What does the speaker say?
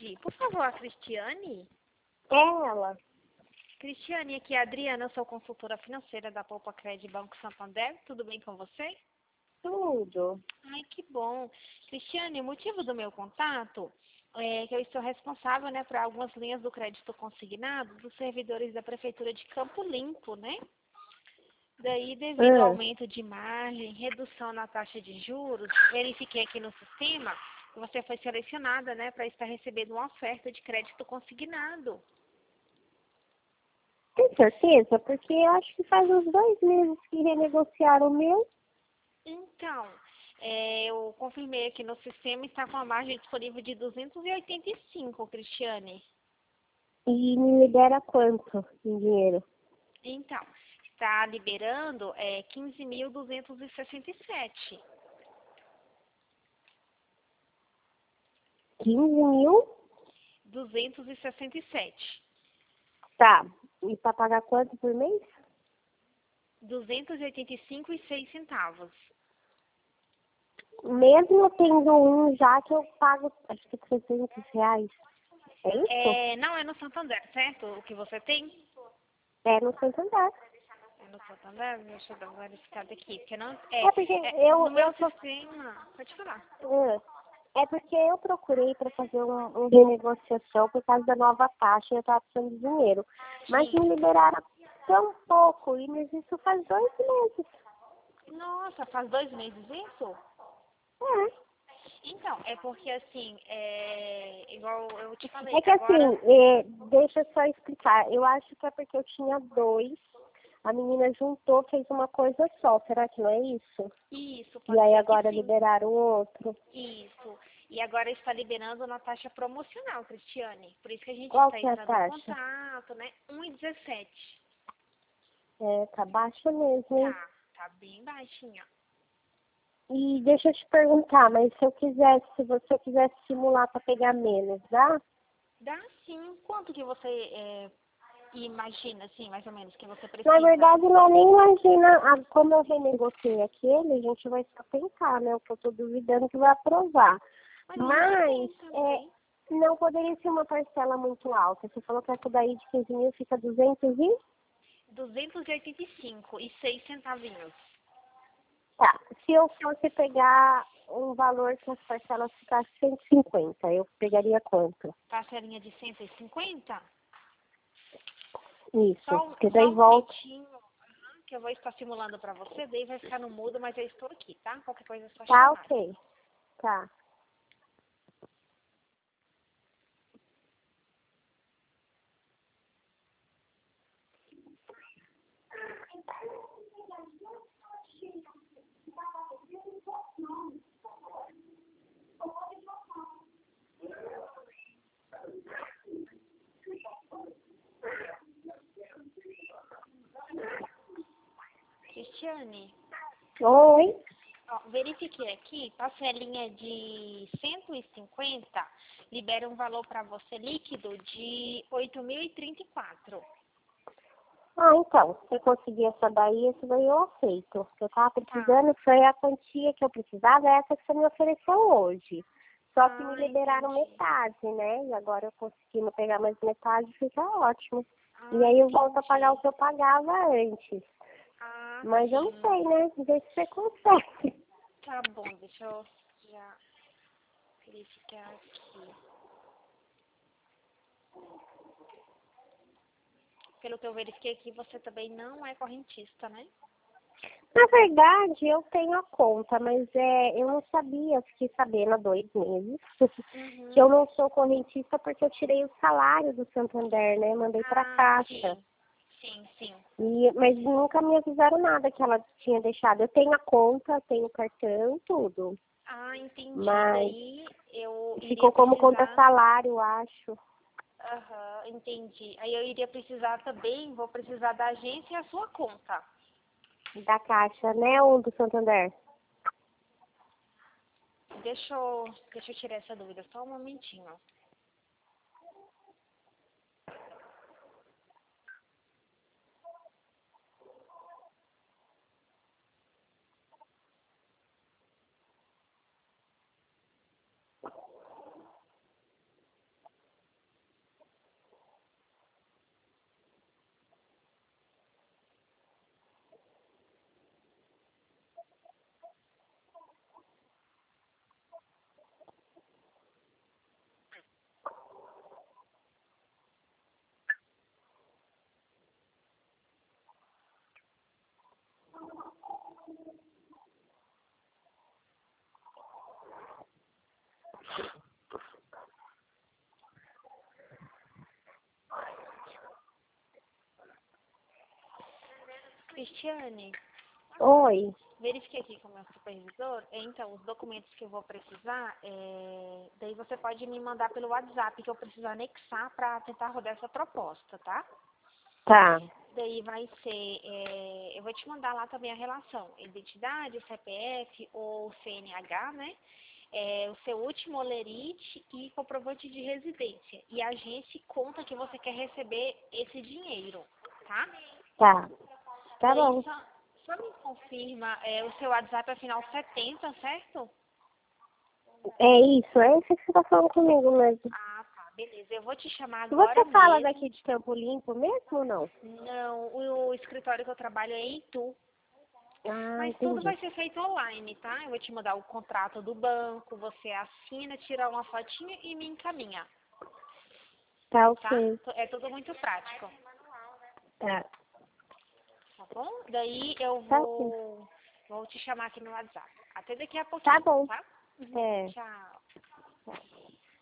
tarde. Por favor, a Cristiane? É ela. Cristiane, aqui é a Adriana, eu sou consultora financeira da Poupa Cred Banco Santander. Tudo bem com você? Tudo. Ai, que bom. Cristiane, o motivo do meu contato é que eu estou responsável, né, por algumas linhas do crédito consignado dos servidores da Prefeitura de Campo Limpo, né? Daí, devido ao aumento de margem, redução na taxa de juros, verifiquei aqui no sistema que você foi selecionada, né, para estar recebendo uma oferta de crédito consignado. Tem certeza? Porque eu acho que faz uns 2 meses que renegociaram o meu. Então, eu confirmei aqui no sistema, está com a margem disponível de 285, Cristiane. E me libera quanto em dinheiro? Então, está liberando 15.267. 15.000? 267. Tá. E pra pagar quanto por mês? 285,06 centavos. Mesmo tendo um já que eu pago, acho que R$ 300. É isso? Não é no Santander, certo? O que você tem? É no Santander. É no Santander? Deixa eu dar uma verificada aqui. Porque não, É porque no meu sistema... Pode falar. É porque eu procurei para fazer uma renegociação por causa da nova taxa e eu estava precisando de dinheiro. Mas Sim. me liberaram tão pouco, mas isso faz 2 meses. Nossa, faz 2 meses isso? É. Então, é porque assim, igual eu te falei, É que agora... assim, deixa eu só explicar. Eu acho que é porque eu tinha 2. A menina juntou, fez uma coisa só. Será que não é isso? Isso, E pode aí ser que agora sim. liberaram o outro. Isso. E agora está liberando na taxa promocional, Cristiane. Por isso que a gente Qual está que é a entrando em taxa? contato, né? 1,17. Tá baixa mesmo, hein? Tá bem baixinha. E deixa eu te perguntar, mas se você quisesse simular para pegar menos, dá? Dá sim. Quanto que você imagina, assim, mais ou menos, que você Na precisa? verdade, não nem imagina, como eu renegociei aquele, a gente vai só tentar, né? O que eu tô duvidando que vai aprovar. Mas a gente Mas, tem também. não poderia ser uma parcela muito alta. Você falou que essa daí de 15.000 fica 200 e... 285,06 centavinhos. Tá, se eu fosse pegar um valor que as parcelas ficassem 150, eu pegaria quanto? Parcelinha de 150? Isso, Só, porque só daí um volta. momentinho, que eu vou estar simulando para você, daí vai ficar no mudo, mas eu estou aqui, tá? Qualquer coisa é só Tá, chamar. ok. Tá. Cristiane, Oi? ó, verifiquei aqui, parcelinha de 150 libera um valor para você líquido de 8.034. Então, se eu conseguir essa daí eu aceito. O que eu tava Tá. precisando foi a quantia que eu precisava, essa que você me ofereceu hoje. Só que me liberaram Entendi. metade, né? E agora eu conseguindo pegar mais metade, fica ótimo. E Ah, aí eu volto a pagar o entendi. que eu pagava antes. Ah, Mas eu não sim. sei, né? Ver se você consegue. Tá bom, deixa eu já verificar aqui. Pelo que eu verifiquei aqui, você também não é correntista, né? Na verdade, eu tenho a conta, mas eu não sabia, fiquei sabendo há 2 meses, que eu Uhum. não sou correntista porque eu tirei o salário do Santander, né? Mandei para Ah, Caixa. sim. Sim, sim. Mas nunca me avisaram nada que ela tinha deixado. Eu tenho a conta, tenho o cartão, tudo. Ah, entendi. Mas Daí eu iria ficou como conta precisar. salário, eu acho, Aham, entendi. Aí eu iria precisar também, vou precisar da agência e a sua conta. da Caixa, né? Ou do Santander. Deixa eu tirar essa dúvida, só um momentinho. Cristiane, Oi. verifiquei aqui com o meu supervisor. Então, os documentos que eu vou precisar, daí você pode me mandar pelo WhatsApp, que eu preciso anexar para tentar rodar essa proposta, tá? Tá. Daí vai ser, eu vou te mandar lá também a relação, identidade, CPF ou CNH, né? O seu último olerite e comprovante de residência. E a agência conta que você quer receber esse dinheiro, tá? Tá. Tá Daí bom. só me confirma, o seu WhatsApp é final 70, certo? É isso, é isso que você tá falando comigo mesmo. Ah, tá, beleza. Eu vou te chamar agora Você fala mesmo. daqui de Campo Limpo mesmo ou não? Não, o escritório que eu trabalho é em Itu. Ah, Mas tudo entendi. vai ser feito online, tá? Eu vou te mandar o contrato do banco, você assina, tira uma fotinha e me encaminha, Tá tá? ok. É tudo muito prático, Tá. tá bom? Daí eu Tá ok. vou te chamar aqui no WhatsApp. Até daqui a Tá pouquinho, bom. tá? É. Tchau.